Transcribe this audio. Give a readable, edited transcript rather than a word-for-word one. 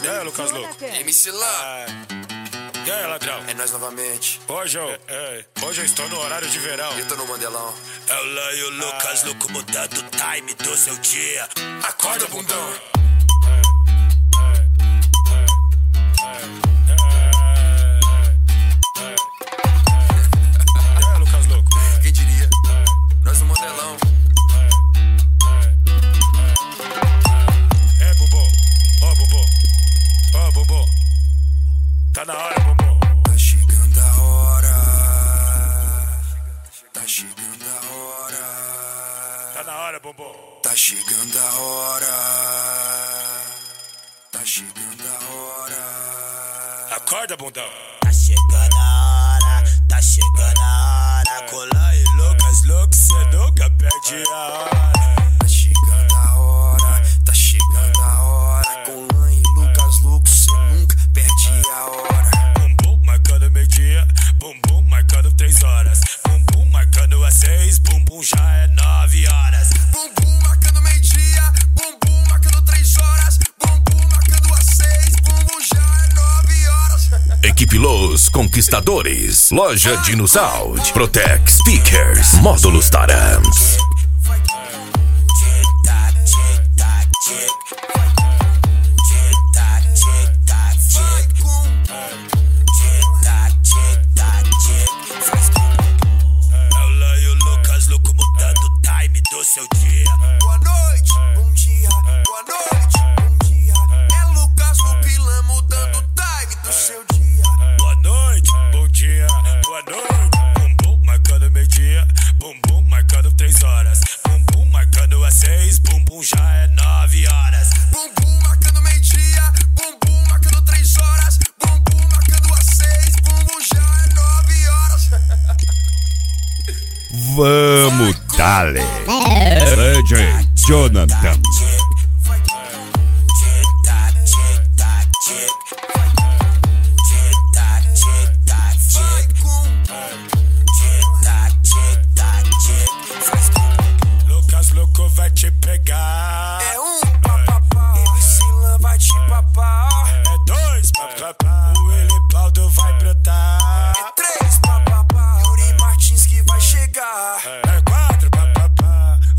E aí, Lucas Louco? MC Lá. E aí, ladrão? É nós novamente. Hoje eu estou no horário de verão. Eu tô no Mandelão. É o Lá e o Lucas Louco mudando o time do seu dia. Acorda, bundão. E aí, Lucas Louco? Quem diria? Nós no Mandelão. É, Bumbum. Ô, Bumbum. Ô, Bumbum. Tá na hora, Bumbum. Tá chegando a hora. Tá chegando a hora. Tá na hora, Bumbum. Tá chegando a hora. Tá chegando a hora. Acorda, bundão. Tá chegando a hora, tá chegando a hora. Com Lá e Lucas Louco, cê nunca perde a hora. Tá chegando a hora. Tá chegando a hora. Com Lá e Lucas Louco, cê nunca perde a hora. Bumbum marcando meio-dia, bumbum marcando 3 horas. Bumbum marcando às 6, bumbum já é 9 horas. Bumbum marcando meio-dia, bumbum marcando 3 horas, bumbum marcando às 6, bumbum já é 9 horas. Equipe Los Conquistadores, Loja Dino Sound, Protec Speakers, Módulos Tarams. Vai Tic-tac, tic-tac, tic. Tic-tac, tic-tac, tic. Tic-tac, tic-tac, tic. Faz com. É o Lá e o Lucas Louco mudando o time do seu dia. Boa noite, bom dia, boa noite, bom dia. É Lucas Louco e Lá mudando o time do seu dia. Boa noite, bom dia, boa noite. Bumbum marcando meio-dia, bumbum marcando 3 horas. Bumbum marcando às 6, bumbum já é 9 horas. Bumbum marcando meio-dia, bumbum marcando 3 horas, bumbum marcando às 6, bumbum já é 9 horas. Vamos, dale. DJ Jonathan.